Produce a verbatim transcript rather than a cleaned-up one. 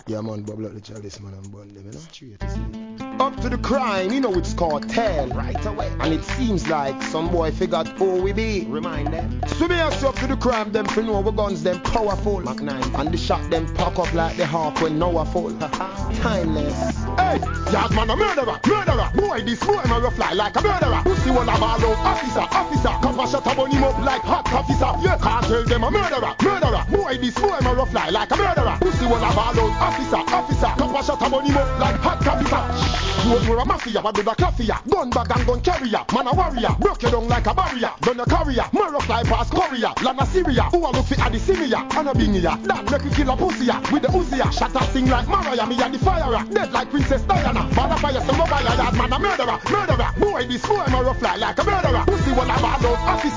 Yeah, man, bubble up the chalice, man, and burn them, you know? Straight to see. Up to the crime, you know it's cartel. Right away. And it seems like some boy figured who we be. Remind them. So me ask you up to the crime, them for know our guns, them powerful. Mac nine. And the shot them pack up like the hawk when Noah full. Timeless. Hey, yard man a murderer, murderer. Boy, this boy man a fly like a murderer. Pussy one a ball out, officer, officer. Copper shot a bun him up like hot officer. Yeah, can't tell them a murderer, murderer. Boy, this boy man a fly like a murderer. Pussy one a ball out, officer, officer. Copper shot a bun him up like hot officer. Road for a mafia, but do the coffee. Gun bag and gun carrier. Man a warrior. Broke you down like a barrier. Done a carrier. Man rough like past Korea. Lana Syria. Who a look fi a the Syria. And a bingia. That make we kill a pussy ya. With the Uzi. Shot a sing like Mariah. Me a the fire. Dead like Princess Diana. Ball a fire some mobile. Yard man a murderer. Murderer. Boy this boy man rough like a murderer. Pussy one a ball out officer.